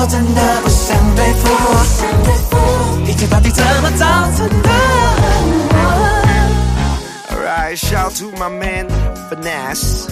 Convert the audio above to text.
真的不想对付，一切到底怎么造成的 ？Alright, shout to my man Finesse.